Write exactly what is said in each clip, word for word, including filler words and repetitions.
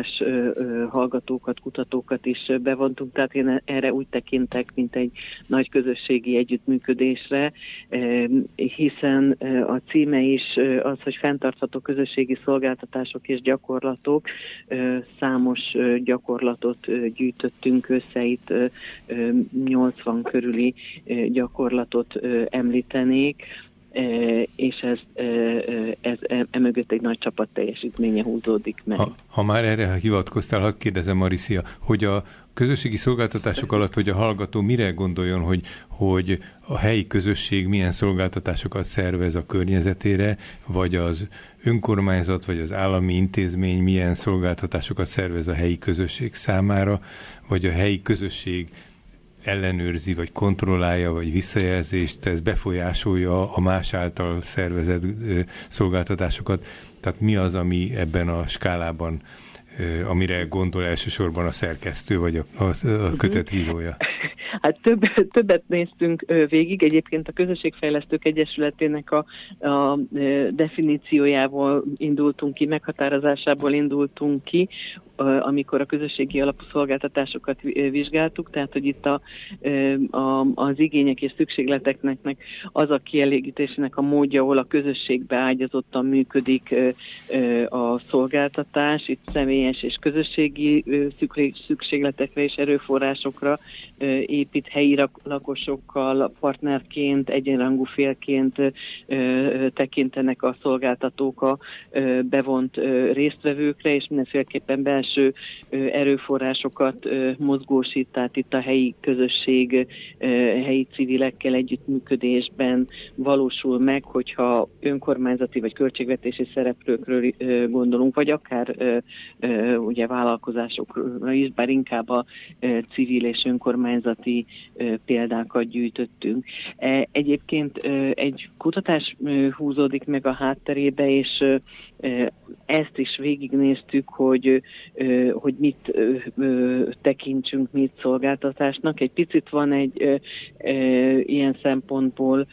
más hallgatókat, kutatókat is bevontunk, tehát én erre úgy tekintek, mint egy nagy közösségi együttműködésre, hiszen a címe is az, hogy fenntartható közösségi szolgáltatások és gyakorlatok. Számos gyakorlatot gyűjtöttünk össze, itt nyolcvan körüli gyakorlatot említenék, és ez, ez emögött egy nagy csapat teljesítménye húzódik meg. Ha, ha már erre hivatkoztál, hadd kérdezem, Mariszia, hogy a közösségi szolgáltatások alatt, hogy a hallgató mire gondoljon, hogy, hogy a helyi közösség milyen szolgáltatásokat szervez a környezetére, vagy az önkormányzat, vagy az állami intézmény milyen szolgáltatásokat szervez a helyi közösség számára, vagy a helyi közösség ellenőrzi, vagy kontrollálja, vagy visszajelzést, ez befolyásolja a más által szervezett szolgáltatásokat. Tehát mi az, ami ebben a skálában, amire gondol elsősorban a szerkesztő, vagy a, a, a kötetírója? Hát több, többet néztünk végig. Egyébként a Közösségfejlesztők Egyesületének a, a definíciójából indultunk ki, meghatározásából indultunk ki, amikor a közösségi alapú szolgáltatásokat vizsgáltuk, tehát hogy itt a, a, az igények és szükségleteknek az a kielégítésének a módja, ahol a közösségbe ágyazottan működik a szolgáltatás, itt személyes és közösségi szükségletekre és erőforrásokra épít, helyi lakosokkal partnerként, egyenrangú félként tekintenek a szolgáltatók a bevont résztvevőkre, és mindenféleképpen belső erőforrásokat mozgósít, tehát itt a helyi közösség, helyi civilekkel együttműködésben valósul meg, hogyha önkormányzati vagy költségvetési szereplőkről gondolunk, vagy akár ugye vállalkozásokra is, bár inkább a civil és önkormányzati példákat gyűjtöttünk. Egyébként egy kutatás húzódik meg a hátterébe, és ezt is végignéztük, hogy, hogy mit tekintsünk mit szolgáltatásnak. Egy picit van egy ilyen szempontból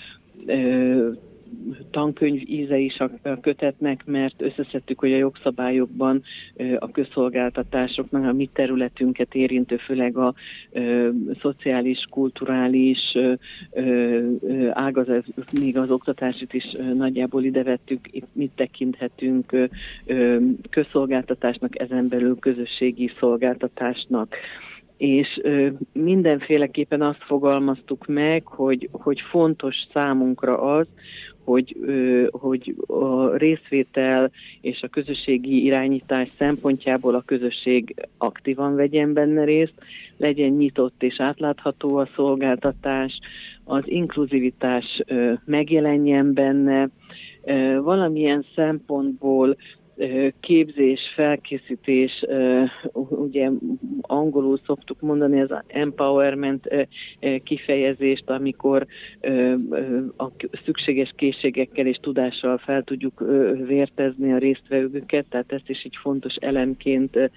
tankönyv íze is a kötetnek, mert összeszedtük, hogy a jogszabályokban a közszolgáltatásoknak a mi területünket érintő, főleg a ö, szociális, kulturális ö, ö, ágazat, még az oktatásit is ö, nagyjából ide vettük, itt mit tekinthetünk ö, ö, közszolgáltatásnak, ezen belül közösségi szolgáltatásnak. És ö, mindenféleképpen azt fogalmaztuk meg, hogy, hogy fontos számunkra az, hogy, ö, hogy a részvétel és a közösségi irányítás szempontjából a közösség aktívan vegyen benne részt, legyen nyitott és átlátható a szolgáltatás, az inkluzivitás ö, megjelenjen benne, ö, valamilyen szempontból képzés, felkészítés, ugye angolul szoktuk mondani az empowerment kifejezést, amikor a szükséges készségekkel és tudással fel tudjuk vértezni a résztvevőket, tehát ezt is egy fontos elemként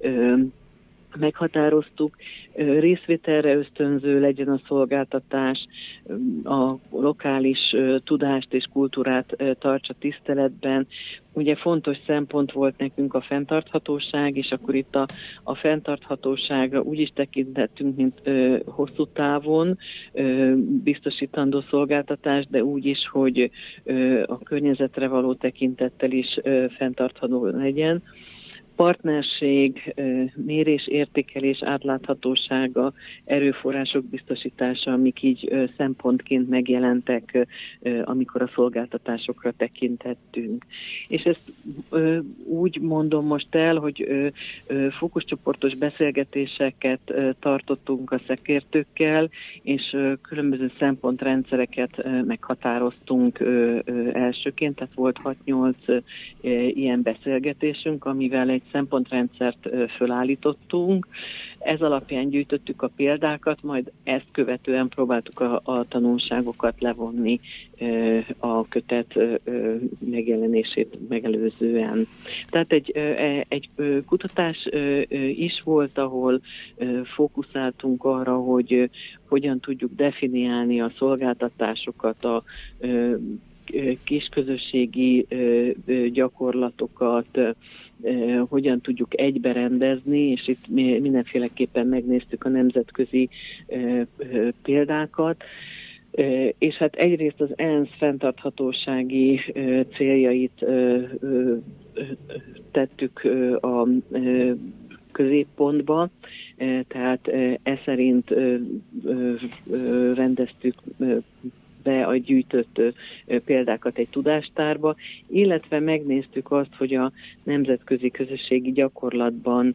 meghatároztuk. Részvételre ösztönző legyen a szolgáltatás, a lokális tudást és kultúrát tartsa tiszteletben. Ugye fontos szempont volt nekünk a fenntarthatóság, és akkor itt a, a fenntarthatóságra úgy is tekintettünk, mint ö, hosszú távon ö, biztosítandó szolgáltatás, de úgy is, hogy ö, a környezetre való tekintettel is ö, fenntartható legyen. Partnerség, mérés, értékelés, átláthatósága, erőforrások biztosítása, amik így szempontként megjelentek, amikor a szolgáltatásokra tekintettünk. És ezt úgy mondom most el, hogy fókuszcsoportos beszélgetéseket tartottunk a szakértőkkel, és különböző szempontrendszereket meghatároztunk elsőként, tehát volt hat-nyolc ilyen beszélgetésünk, amivel egy szempontrendszert fölállítottunk. Ez alapján gyűjtöttük a példákat, majd ezt követően próbáltuk a, a tanulságokat levonni a kötet megjelenését megelőzően. Tehát egy, egy kutatás is volt, ahol fókuszáltunk arra, hogy hogyan tudjuk definiálni a szolgáltatásokat, a kisközösségi gyakorlatokat hogyan tudjuk egybe rendezni, és itt mindenféleképpen megnéztük a nemzetközi példákat. És hát egyrészt az ENSZ fenntarthatósági céljait tettük a középpontba, tehát e szerint rendeztük be a gyűjtött példákat egy tudástárba, illetve megnéztük azt, hogy a nemzetközi közösségi gyakorlatban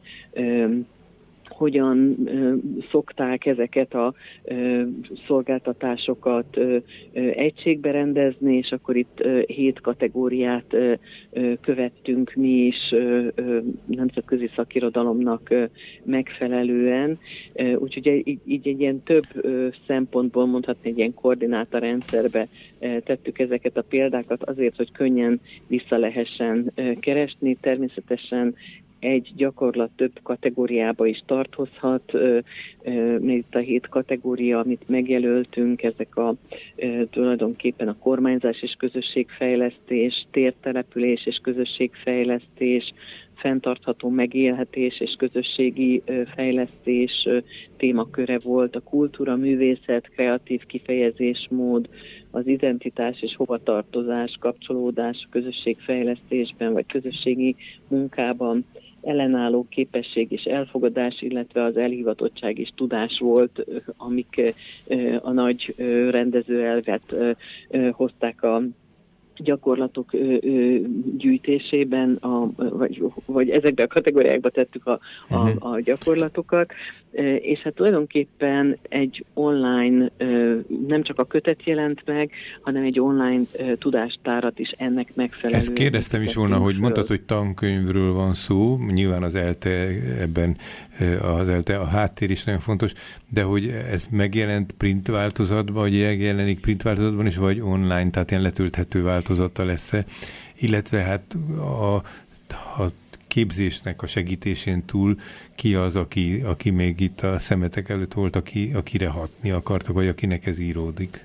hogyan ö, szokták ezeket a ö, szolgáltatásokat ö, ö, egységbe rendezni, és akkor itt ö, hét kategóriát ö, ö, követtünk mi is ö, ö, nemzetközi szakirodalomnak ö, megfelelően. Ö, úgyhogy így, így egy ilyen több ö, szempontból mondhatni egy ilyen koordinátorrendszerbe ö, tettük ezeket a példákat azért, hogy könnyen vissza lehessen ö, keresni. Természetesen egy gyakorlat több kategóriába is tartozhat. Még itt a hét kategória, amit megjelöltünk, ezek a tulajdonképpen a kormányzás és közösségfejlesztés, tértelepülés és közösségfejlesztés, fenntartható megélhetés és közösségi fejlesztés témaköre volt, a kultúra, művészet, kreatív kifejezésmód, az identitás és hovatartozás, kapcsolódás közösségfejlesztésben vagy közösségi munkában, ellenálló képesség és elfogadás, illetve az elhivatottság és tudás volt, amik a nagy rendezőelvet hozták a gyakorlatok ö, ö, gyűjtésében, a, vagy, vagy ezekben a kategóriákba tettük a, a, a gyakorlatokat, és hát tulajdonképpen egy online, nem csak a kötet jelent meg, hanem egy online tudástárat is ennek megfelelően. Ezt kérdeztem is volna, hogy mondtad, hogy tankönyvről van szó, nyilván az ELTE ebben az ELTE, a háttér is nagyon fontos, de hogy ez megjelent print változatban, vagy megjelenik print változatban is, vagy online, tehát ilyen letölthető változata lesz-e, illetve hát a, a képzésnek a segítésén túl ki az, aki, aki még itt a szemetek előtt volt, aki, akire hatni akartak, vagy akinek ez íródik?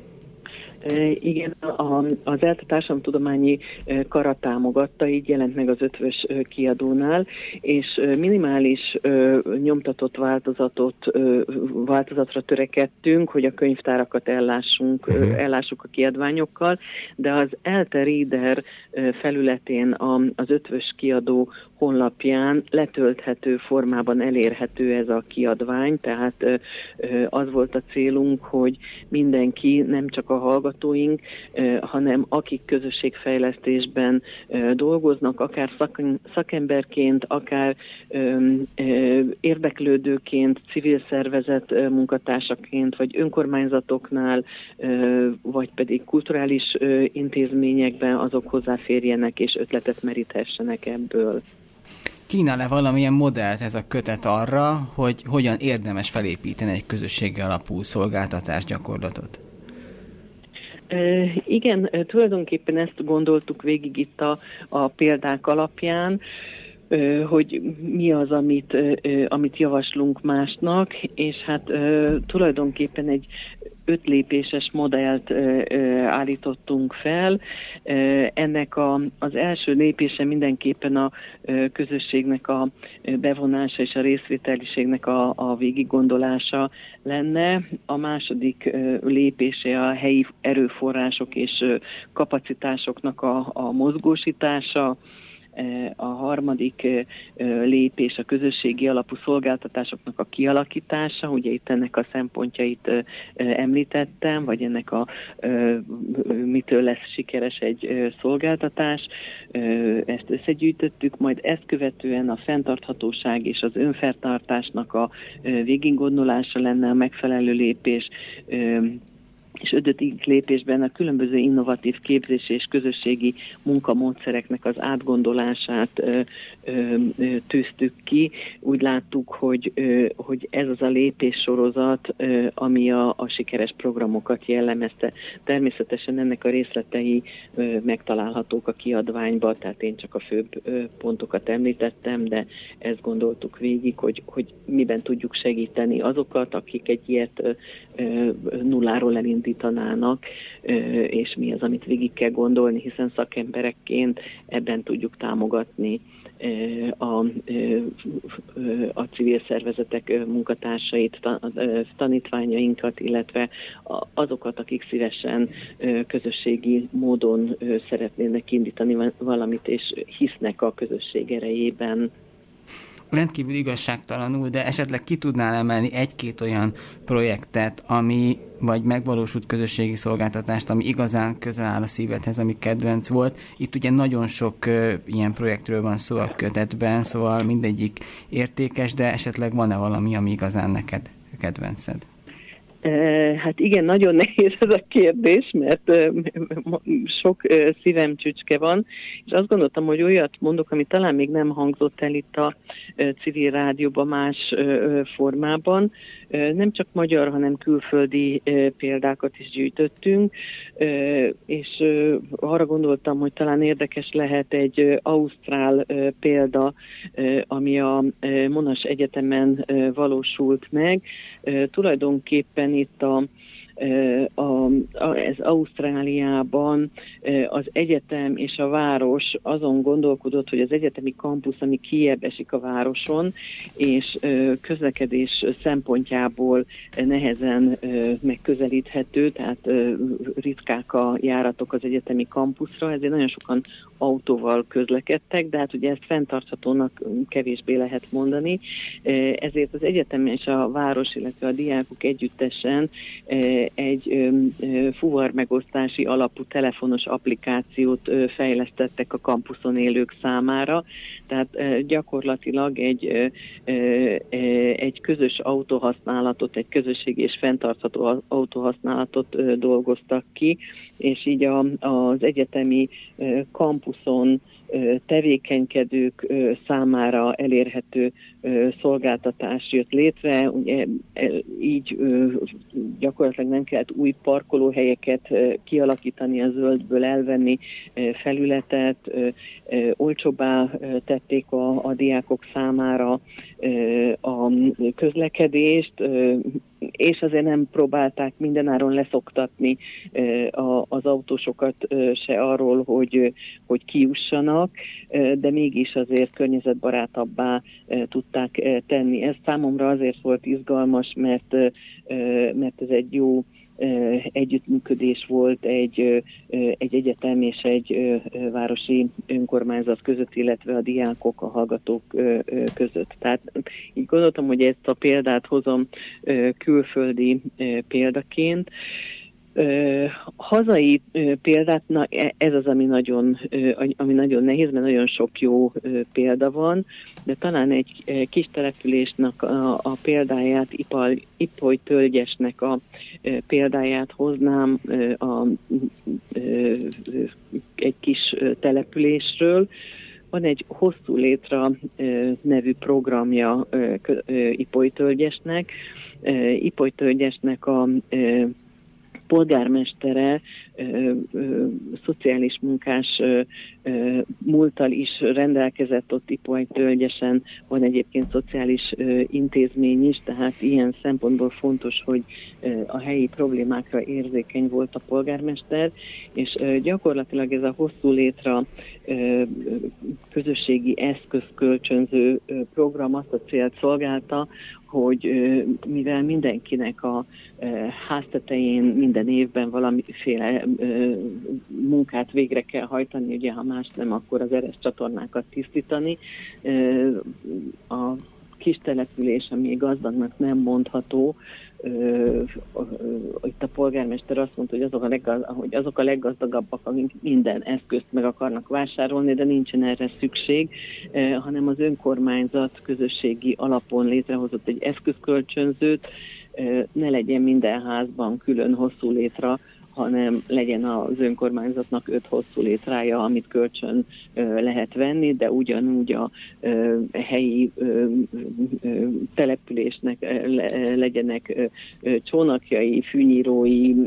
Igen, a, az ELTE társadalomtudományi kara támogatta, így jelent meg az ötvös kiadónál, és minimális nyomtatott változatot, változatra törekedtünk, hogy a könyvtárakat ellássunk, uh-huh. ellássuk a kiadványokkal, de az ELTE Reader felületén az ötvös kiadó honlapján letölthető formában elérhető ez a kiadvány, tehát az volt a célunk, hogy mindenki, nem csak a hallgatóink, hanem akik közösségfejlesztésben dolgoznak, akár szakemberként, akár érdeklődőként, civil szervezet munkatársaként, vagy önkormányzatoknál, vagy pedig kulturális intézményekben azok hozzáférjenek és ötletet meríthessenek ebből. Kínál-e valamilyen modellt ez a kötet arra, hogy hogyan érdemes felépíteni egy közösségi alapú szolgáltatás gyakorlatot? E, igen, tulajdonképpen ezt gondoltuk végig itt a, a példák alapján, hogy mi az, amit, amit javaslunk másnak, és hát tulajdonképpen egy öt lépéses modellt állítottunk fel. Ennek a, az első lépése mindenképpen a közösségnek a bevonása és a részvételiségnek a, a végiggondolása lenne. A második lépése a helyi erőforrások és kapacitásoknak a, a mozgósítása. A harmadik lépés a közösségi alapú szolgáltatásoknak a kialakítása, ugye itt ennek a szempontjait említettem, vagy ennek a mitől lesz sikeres egy szolgáltatás, ezt összegyűjtöttük, majd ezt követően a fenntarthatóság és az önfenntartásnak a végiggondolása lenne a megfelelő lépés, és ötödik lépésben a különböző innovatív képzési és közösségi munkamódszereknek az átgondolását ö, ö, ö, tűztük ki. Úgy láttuk, hogy, ö, hogy ez az a lépéssorozat, ö, ami a, a sikeres programokat jellemezte. Természetesen ennek a részletei ö, megtalálhatók a kiadványban, tehát én csak a főbb ö, pontokat említettem, de ezt gondoltuk végig, hogy, hogy miben tudjuk segíteni azokat, akik egy ilyet ö, ö, nulláról elindulnak indítanának, és mi az, amit végig kell gondolni, hiszen szakemberekként ebben tudjuk támogatni a, a civil szervezetek munkatársait, tanítványainkat, illetve azokat, akik szívesen közösségi módon szeretnének indítani valamit, és hisznek a közösség erejében. Rendkívül igazságtalanul, de esetleg ki tudnál emelni egy-két olyan projektet, ami, vagy megvalósult közösségi szolgáltatást, ami igazán közel áll a szívedhez, ami kedvenc volt. Itt ugye nagyon sok uh, ilyen projektről van szó a kötetben, szóval mindegyik értékes, de esetleg van-e valami, ami igazán neked kedvenced? Hát igen, nagyon nehéz ez a kérdés, mert sok szívemcsücske van, és azt gondoltam, hogy olyat mondok, ami talán még nem hangzott el itt a civil rádióban más formában. Nem csak magyar, hanem külföldi példákat is gyűjtöttünk, és arra gondoltam, hogy talán érdekes lehet egy ausztrál példa, ami a Monash Egyetemen valósult meg. Tulajdonképpen itt a A, a, ez Ausztráliában az egyetem és a város azon gondolkodott, hogy az egyetemi kampusz, ami kijebb esik a városon, és közlekedés szempontjából nehezen megközelíthető, tehát ritkák a járatok az egyetemi kampuszra, ezért nagyon sokan autóval közlekedtek, de hát ugye ezt fenntarthatónak kevésbé lehet mondani. Ezért az egyetem és a város, illetve a diákok együttesen egy fuvarmegosztási alapú telefonos applikációt fejlesztettek a kampuszon élők számára, tehát gyakorlatilag egy, egy közös autóhasználatot, egy közösségi és fenntartható autóhasználatot dolgoztak ki, és így a, az egyetemi kampuszon tevékenykedők számára elérhető szolgáltatás jött létre. Ugye, így gyakorlatilag nem kellett új parkolóhelyeket kialakítani, a zöldből elvenni felületet, olcsóbbá tették a, a diákok számára a közlekedést, és azért nem próbálták mindenáron leszoktatni az autósokat se arról, hogy, hogy kijussanak, de mégis azért környezetbarátabbá tudták tenni. Ez számomra azért volt izgalmas, mert, mert ez egy jó együttműködés volt egy, egy egyetem és egy városi önkormányzat között, illetve a diákok, a hallgatók között. Tehát így gondoltam, hogy ezt a példát hozom külföldi példaként. Uh, hazai uh, példát, na, ez az, ami nagyon, uh, ami nagyon nehéz, mert nagyon sok jó uh, példa van, de talán egy uh, kis településnek a, a példáját, Ipal, Ipoly Tölgyesnek a uh, példáját hoznám uh, a, uh, egy kis uh, településről. Van egy Hosszú Létra uh, nevű programja uh, uh, Ipoly Tölgyesnek. Uh, Ipoly Tölgyesnek a uh, polgármestere, ö, ö, szociális munkás ö, ö, múlttal is rendelkezett ott Ipoly Tölgyesen, van egyébként szociális ö, intézmény is, tehát ilyen szempontból fontos, hogy ö, a helyi problémákra érzékeny volt a polgármester, és ö, gyakorlatilag ez a Hosszú Létra ö, közösségi eszközkölcsönző ö, program azt a célt szolgálta, hogy mivel mindenkinek a háztetején minden évben valamiféle munkát végre kell hajtani, ugye ha más nem, akkor az eres csatornákat tisztítani. A kis település, ami gazdagnak nem mondható, itt a polgármester azt mondta, hogy azok a, leggaz, hogy azok a leggazdagabbak, akik minden eszközt meg akarnak vásárolni, de nincsen erre szükség, hanem az önkormányzat közösségi alapon létrehozott egy eszközkölcsönzőt, ne legyen minden házban külön Hosszú Létra, hanem legyen az önkormányzatnak öt Hosszú Létrája, amit kölcsön lehet venni, de ugyanúgy a helyi településnek legyenek csónakjai, fűnyírói,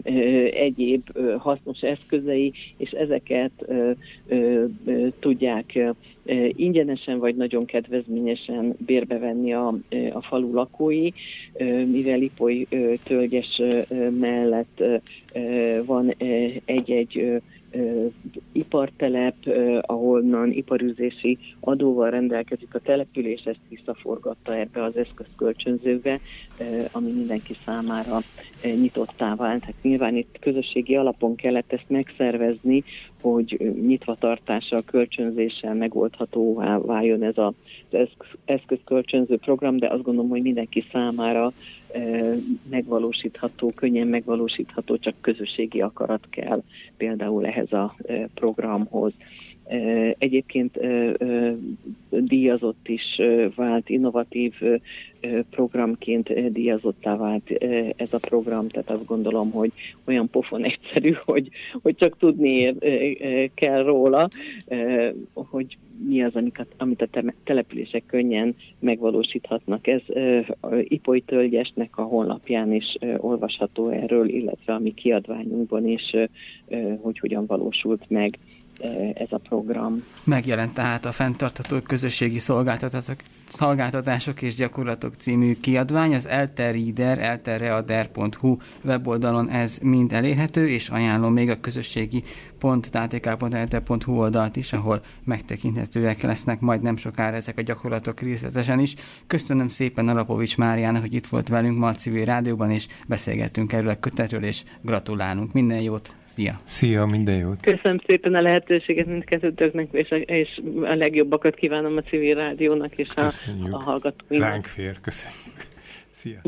egyéb hasznos eszközei, és ezeket tudják ingyenesen vagy nagyon kedvezményesen bérbe venni a, a falu lakói, mivel Ipoly tölgyes mellett van egy-egy ipartelep, ahonnan iparüzési adóval rendelkezik a település, ezt visszaforgatta ebbe az eszközkölcsönzőbe, ami mindenki számára nyitottá vált. Hát nyilván itt közösségi alapon kellett ezt megszervezni, hogy nyitvatartással, kölcsönzéssel megoldhatóvá váljon ez az eszközkölcsönző program, de azt gondolom, hogy mindenki számára megvalósítható, könnyen megvalósítható, csak közösségi akarat kell például ehhez a programhoz. Egyébként díjazott is vált, innovatív programként díjazottá vált ez a program, tehát azt gondolom, hogy olyan pofon egyszerű, hogy, hogy csak tudni kell róla, hogy mi az, amit a települések könnyen megvalósíthatnak. Ez Ipoly Tölgyesnek a honlapján is olvasható erről, illetve a mi kiadványunkban is, hogy hogyan valósult meg ez a program. Megjelent tehát a Fenntartható Közösségi Szolgáltatások, Szolgáltatások és Gyakorlatok című kiadvány, az elterreader, elterreader pont hu weboldalon ez mind elérhető, és ajánlom még a közösségi pont t t k pont e l t e pont hu oldalt is, ahol megtekinthetőek lesznek majd nem sokára ezek a gyakorlatok részletesen is. Köszönöm szépen Arapovics Máriának, hogy itt volt velünk ma a Civil Rádióban, és beszélgettünk erről a kötetről, és gratulálunk. Minden jót, szia! Szia, minden jót! Köszönöm szépen a lehetőséget mindkettőtöknek, és a, és a legjobbakat kívánom a Civil Rádiónak és a, a hallgatóinak. Ránk fér, köszönjük! Szia!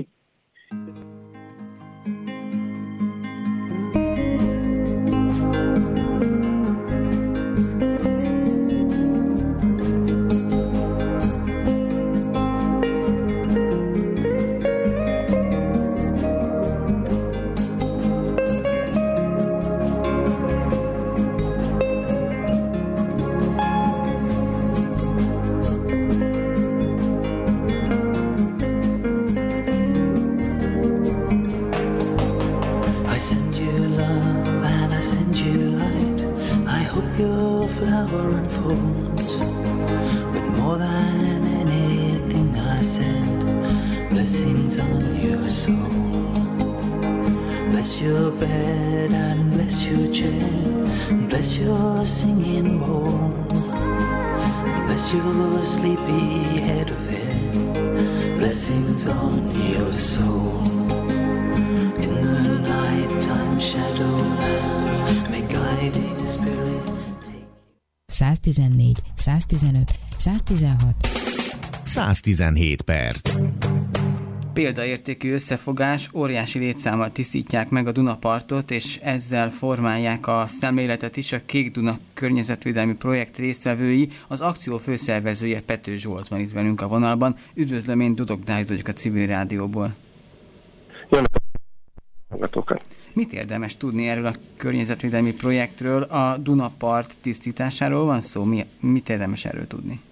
száztizennégy, száztizenöt, száztizenhat, száztizenhét perc. Példaértékű összefogás, óriási létszámmal tisztítják meg a Dunapartot, és ezzel formálják a szemléletet is a Kék Duna környezetvédelmi projekt résztvevői. Az akció főszervezője Pető Zsolt van itt velünk a vonalban. Üdvözlöm, én Dudok Dávid vagyok a Civil Rádióból. Jó napot! Mit érdemes tudni erről a környezetvédelmi projektről? A Dunapart tisztításáról van szó? Mi, mit érdemes erről tudni?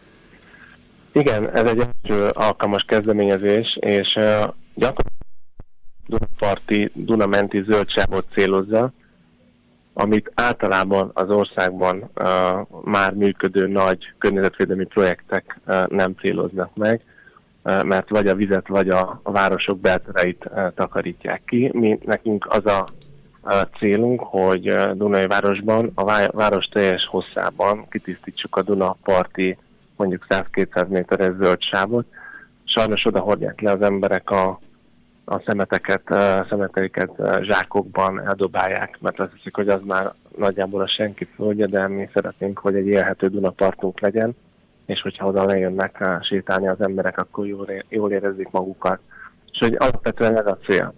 Igen, ez egy első alkalmas kezdeményezés, és uh, gyakorlatilag Dunaparti, Dunamenti zöldsávot célozza, amit általában az országban uh, már működő nagy környezetvédelmi projektek uh, nem céloznak meg, uh, mert vagy a vizet, vagy a, a városok beltereit uh, takarítják ki. Mi, nekünk az a, a célunk, hogy uh, Dunai városban, a város teljes hosszában kitisztítsuk a Dunaparti mondjuk száz-kétszáz méteres zöld sávot. Sajnos oda hordják le az emberek a, a szemeteket, a szemeteiket zsákokban eldobálják, mert azt hiszik, hogy az már nagyjából a senki földje, de mi szeretnénk, hogy egy élhető Dunapartunk legyen, és hogyha oda lejönnek sétálni az emberek, akkor jól, jól érezzék magukat. És hogy alapvetően ez a cél.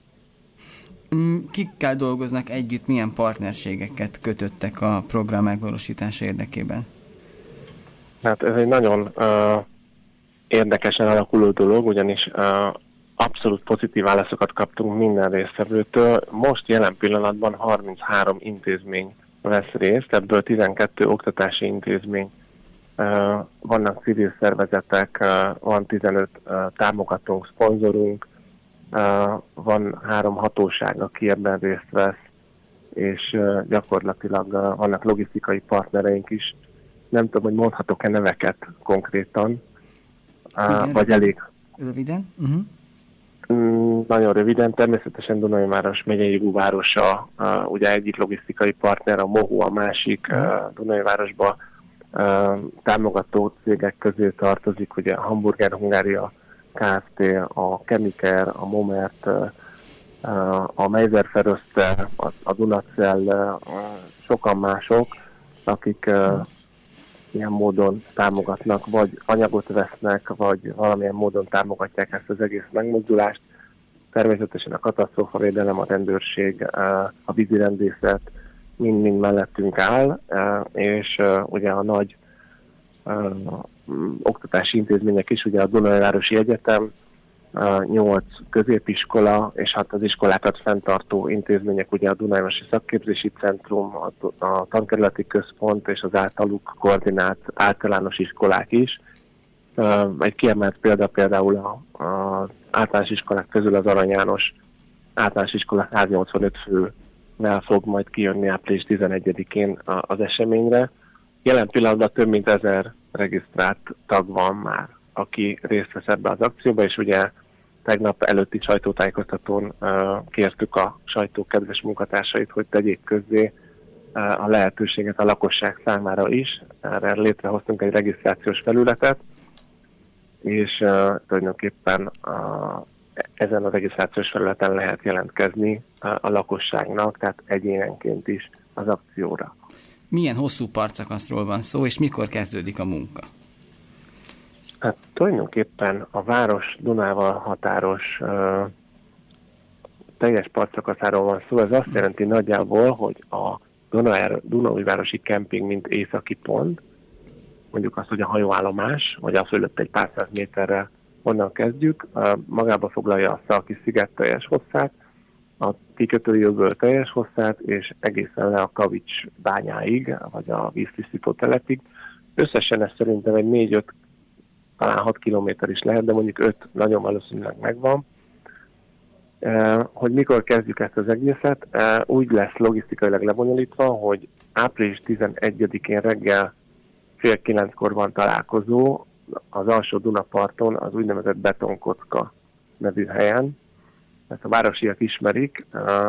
Kikkel dolgoznak együtt, milyen partnerségeket kötöttek a program megvalósítása érdekében? Hát ez egy nagyon uh, érdekesen alakuló dolog, ugyanis uh, abszolút pozitív válaszokat kaptunk minden résztvevőtől. Most jelen pillanatban harminchárom intézmény vesz részt, ebből tizenkettő oktatási intézmény. Uh, vannak civil szervezetek, uh, van tizenöt uh, támogatónk, szponzorunk, uh, van három hatóság, aki ebben részt vesz, és uh, gyakorlatilag uh, vannak logisztikai partnereink is. nem tudom, hogy mondhatok-e neveket konkrétan, Igen, vagy elég. Röviden? Uh-huh. Mm, nagyon röviden, természetesen Dunajváros megyei jogúvárosa, uh, ugye egyik logisztikai partner, a MOHU a másik, uh, Dunajvárosba uh, támogató cégek közé tartozik, ugye a Hamburger Hungária Kft., a Chemiker, a Momert, uh, a Meiser Feröszter, a, a Dunacell, uh, sokan mások, akik uh, ilyen módon támogatnak, vagy anyagot vesznek, vagy valamilyen módon támogatják ezt az egész megmozdulást. Természetesen a katasztrófavédelem, a rendőrség, a vízirendészet mind-mind mellettünk áll, és ugye a nagy oktatási intézmények is, ugye a Dunajvárosi Egyetem, nyolc középiskola, és hát az iskolákat fenntartó intézmények, ugye a Dunajvárosi Szakképzési Centrum, a, a Tankerületi Központ és az általuk koordinált általános iskolák is. Egy kiemelt példa például az általános iskolák közül az Arany János általános iskola száz nyolcvanöt fővel fog majd kijönni április tizenegyedikén az eseményre. Jelen pillanatban több mint ezer regisztrált tag van már, aki részt vesz ebbe az akcióba, és ugye tegnap előtti sajtótájékoztatón uh, kértük a sajtó kedves munkatársait, hogy tegyék közzé uh, a lehetőséget a lakosság számára is. Erre létrehoztunk egy regisztrációs felületet, és uh, tulajdonképpen uh, ezen a regisztrációs felületen lehet jelentkezni uh, a lakosságnak, tehát egyénenként is az akcióra. Milyen hosszú partszakaszról van szó, és mikor kezdődik a munka? Hát tulajdonképpen a város Dunával határos uh, teljes partszakaszáról van szó. Ez azt jelenti nagyjából, hogy a Dunaújvárosi kemping, mint északi pont, mondjuk azt, hogy a hajóállomás, vagy a fölött egy pár száz méterre onnan kezdjük, uh, magába foglalja a Szalki sziget teljes hosszát, a kikötői öböl teljes hosszát, és egészen le a Kavics bányáig, vagy a víztisztító telepig. Összesen ez szerintem egy négy-öt, talán hat kilométer is lehet, de mondjuk öt nagyon valószínűleg megvan. Hogy mikor kezdjük ezt az egészet, úgy lesz logisztikailag lebonyolítva, hogy április tizenegyedikén reggel fél kilenckor van találkozó az alsó Dunaparton, az úgynevezett Betonkocka nevű helyen. Ezt a városiak ismerik,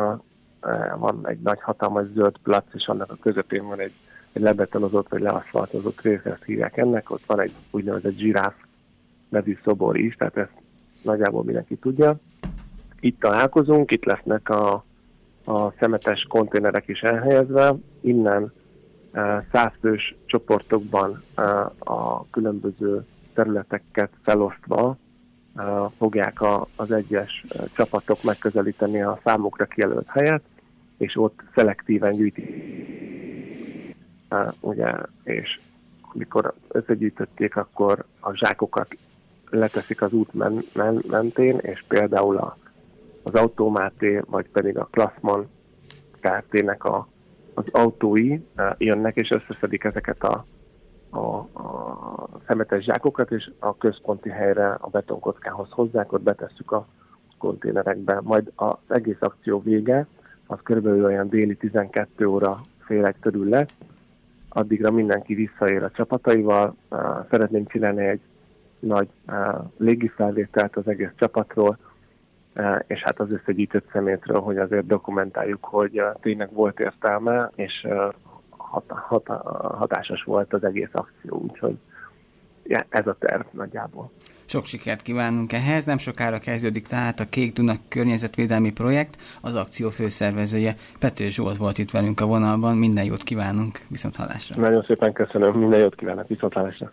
van egy nagy hatalmas zöld plac, és annak a közepén van egy, egy lebetonozott vagy leaszfaltozott rész, ezt hívják ennek, ott van egy úgynevezett zsiráf nevű szobor is, tehát ezt nagyjából mindenki tudja. Itt találkozunk, itt lesznek a, a szemetes konténerek is elhelyezve, innen százfős csoportokban a különböző területeket felosztva fogják a, az egyes csapatok megközelíteni a számukra kijelölt helyet, és ott szelektíven gyűjtik. Ugye, és amikor összegyűjtötték, akkor a zsákokat leteszik az út men, men, mentén, és például a, az Automáté, vagy pedig a Klassman Kft-nek a, az autói jönnek, és összeszedik ezeket a A, a szemetes zsákokat, és a központi helyre, a betonkockához hozzák, ott betesszük a konténerekbe. Majd az egész akció vége, az körülbelül olyan déli tizenkét óra félek körül lesz. Addigra mindenki visszaér a csapataival. Szeretnénk csinálni egy nagy légifelvételt az egész csapatról, és hát az összegyűjtött szemétről, hogy azért dokumentáljuk, hogy tényleg volt értelme, és Hat, hat, hatásos volt az egész akció, úgyhogy ja, ez a terv nagyjából. Sok sikert kívánunk ehhez, nem sokára kezdődik tehát a Kék Duna környezetvédelmi projekt, az akció főszervezője Pető Zsolt volt itt velünk a vonalban, minden jót kívánunk, viszonthallásra. Nagyon szépen köszönöm, minden jót kívánok, viszonthallásra.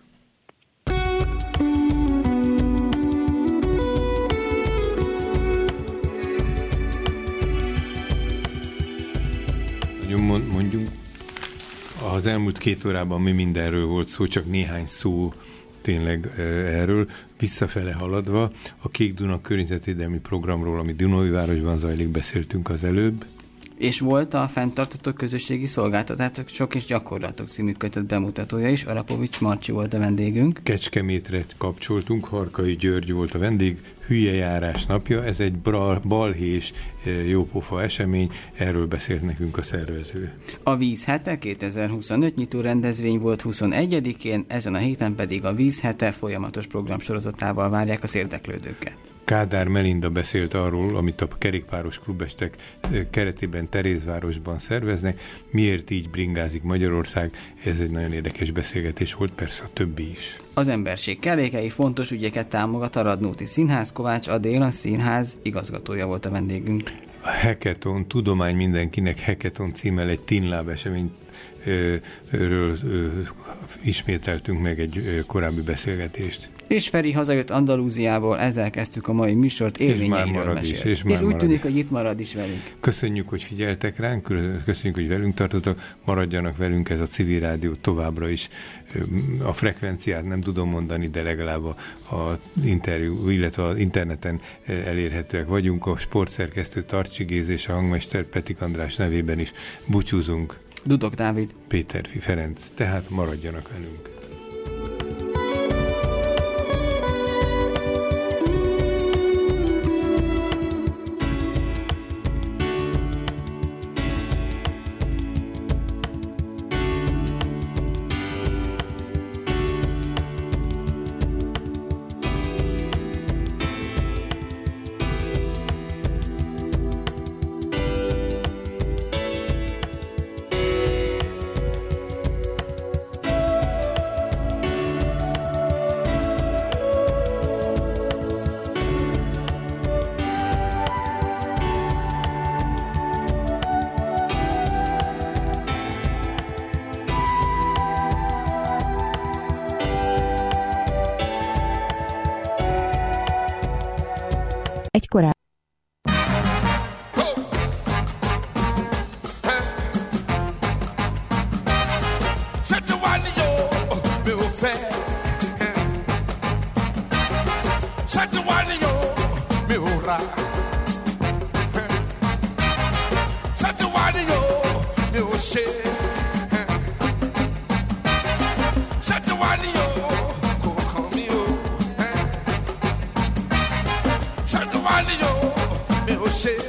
Mondjunk, az elmúlt két órában mi mindenről volt szó, csak néhány szó tényleg erről. Visszafele haladva, a Kék Duna környezetvédelmi programról, ami Dunaújvárosban zajlik, beszéltünk az előbb. És volt a Fenntartható Közösségi Szolgáltatások Sok és Gyakorlatok című kötet bemutatója is, Arapovics Marcsi volt a vendégünk. Kecskemétre kapcsoltunk, Harkai György volt a vendég, Hülyejárás napja, ez egy bra, balhés, jópofa esemény, erről beszélt nekünk a szervező. A Víz hete kétezer-huszonöt nyitó rendezvény volt huszonegyedikén, ezen a héten pedig a Víz hete folyamatos programsorozatával várják az érdeklődőket. Kádár Melinda beszélt arról, amit a kerékpáros klubestek keretében Terézvárosban szerveznek, miért így bringázik Magyarország, ez egy nagyon érdekes beszélgetés volt, persze a többi is. Az emberség kellékei fontos ügyeket támogat a Radnóti Színház, Kovács Adél, a színház igazgatója volt a vendégünk. A Hackathon, Tudomány mindenkinek Hackathon címmel egy Tinlab eseményt ről ismételtünk meg egy korábbi beszélgetést. És Feri hazajött Andalúziából, ezzel kezdtük a mai műsort, élményeiről mesélt. És, és, és úgy tűnik, hogy itt marad is velünk. Köszönjük, hogy figyeltek ránk, köszönjük, hogy velünk tartotok, maradjanak velünk, ez a Civil Rádió továbbra is. A frekvenciát nem tudom mondani, de legalább a, a interjú, illetve az interneten elérhetőek vagyunk. A sportszerkesztő Tarcsi Géz és a hangmester Petik András nevében is búcsúzunk. Dudok Dávid. Péterfi Ferenc, tehát maradjanak velünk. Egy korábbi Shit.